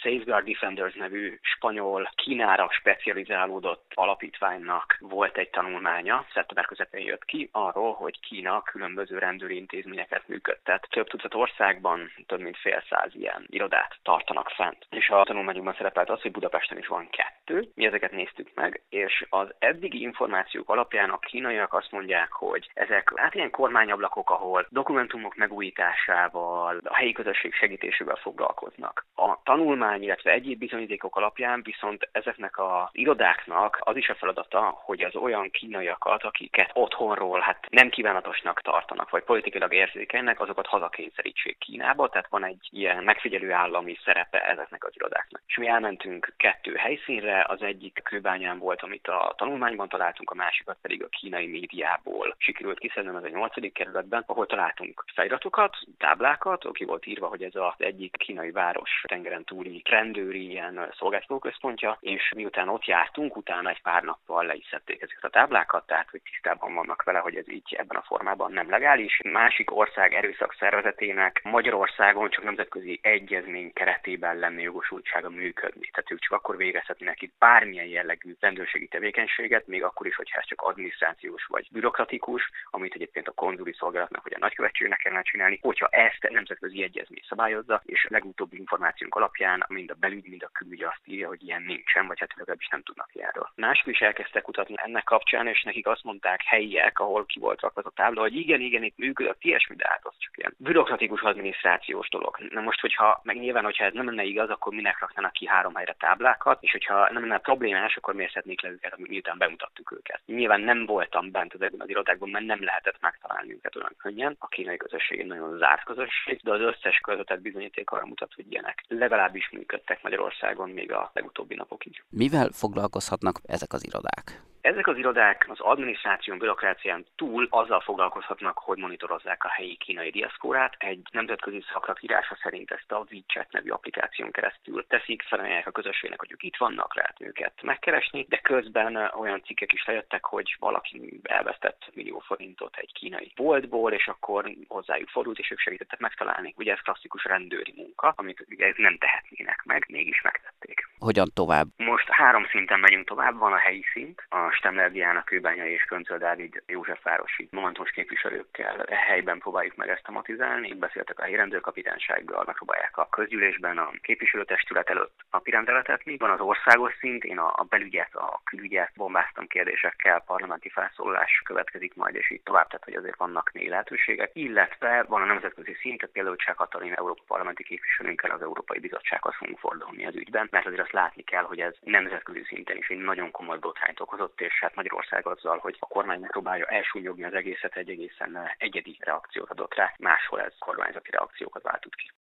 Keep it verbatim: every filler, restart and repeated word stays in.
Safeguard Defenders nevű spanyol Kínára specializálódott alapítványnak volt egy tanulmánya, szeptember közepén jött ki arról, hogy Kína különböző rendőri intézményeket működtet. Több tucat országban több mint fél száz ilyen irodát tartanak fent. És a tanulmányunkban szerepelt az, hogy Budapesten is van kettő. Mi ezeket néztük meg, és az eddigi információk alapján a kínaiak azt mondják, hogy ezek hát ilyen kormányablakok, ahol dokumentumok megújításával, a helyi közösség segítésével foglalkoznak. A tanulmány, illetve egyéb bizonyítékok alapján viszont ezeknek az irodáknak az is a feladata, hogy az olyan kínaiakat, akiket otthonról hát nem kívánatosnak tartanak, vagy politikailag érzékenynek, azokat hazakényszerítsék Kínába, tehát van egy ilyen megfigyelő állami szerepe ezeknek az irodáknak. És mi elmentünk kettő helyszínre, az egyik Kőbányán volt, amit a tanulmányban találtunk, a másikat pedig a kínai médiából sikerült kiszednem, ez egy nyolcadik kerületben, ahol találtunk feliratokat, táblákat, aki volt írva, hogy ez az egyik kínai város tengeren túli rendőri ilyen szolgáltatóközpontja, és miután ott jártunk, utána egy pár nappal le is szedték ezeket a táblákat, tehát hogy tisztában vannak vele, hogy ez így ebben a formában nem legális. Másik ország erőszak szervezetének Magyarországon csak nemzetközi egyezmény keretében lenne jogosultsága működni. Tehát ők csak akkor végezhetnének itt bármilyen jellegű rendőrségi tevékenységet, még akkor is, hogyha ez csak adminisztrációs vagy bürokratikus, amit egyébként a konzuli szolgálatnak vagy a nagykövetségnek kellene csinálni, hogyha ezt nemzetközi egyezmény szabályozza, és a legutóbbi információnk alapján mind a belügy, mind a külügy azt írja, hogy ilyen nincsen, vagy hát legalábbis nem tudnak ilyenről. Mások is elkezdtek kutatni ennek kapcsán, és nekik azt mondták helyiek, ahol ki volt rakva az a tábla, hogy igen, igen, itt működött ilyesmi, de hát az csak ilyen bürokratikus adminisztrációs dolog. Na most, hogyha meg nyilván, hogyha ez nem lenne igaz, akkor minek raknának ki három helyre táblákat, és hogyha nem lenne problémás, akkor miért szednék le őket, miután bemutattuk őket. Nyilván nem voltam bent ezekben az irodákban, mert nem lehetett megtalálni őket olyan könnyen. A kínai közösség egy nagyon zárt közösség, de az összes közvetett bizonyíték arra mutat, hogy ilyenek legalábbis működtek Magyarországon még a legutóbbi napokig. Mivel foglalkozhatnak ezek az irodák? Ezek az irodák az adminisztráción, bürokrácián túl azzal foglalkozhatnak, hogy monitorozzák a helyi kínai diaszpórát. Egy nemzetközi szakrak írása szerint ezt a WeChat nevű applikáción keresztül teszik, felajánlják a közösségnek, hogy ők itt vannak, lehet őket megkeresni, de közben olyan cikkek is lejöttek, hogy valaki elvesztett millió forintot egy kínai boltból, és akkor hozzájuk fordult, és ők segítettek megtalálni. Ugye ez klasszikus rendőri munka, amit ugye nem tehetnének meg, mégis megtették. Hogyan tovább? Most három szinten megyünk tovább, van a helyi szint, a Stemler Diana, Kőbányai és Köncöl Dávid Józsefvárosi momentumos képviselőkkel helyben próbáljuk meg ezt tematizálni. Beszéltek a helyi rendőrkapitánysággal, megpróbálják a közgyűlésben a képviselőtestület előtt napirendre tenni. Van az országos szint, én a, a belügyet, a külügyet bombáztam kérdésekkel, parlamenti felszólalás következik majd, és így tovább, tehát hogy azért vannak még lehetőségek. Illetve van a nemzetközi szint, például Cseh Katalin Európa parlamenti képviselőnkkel az Európai Bizottsághoz fogunk fordulni az ügyben, mert azért azt látni kell, hogy ez nemzetközi szinten is egy nagyon komoly botrányt okozott, és hát Magyarország azzal, hogy a kormány megpróbálja elsúnyogni az egészet, egy egészen egyedi reakciót adott rá, máshol ez kormányzati reakciókat váltott ki.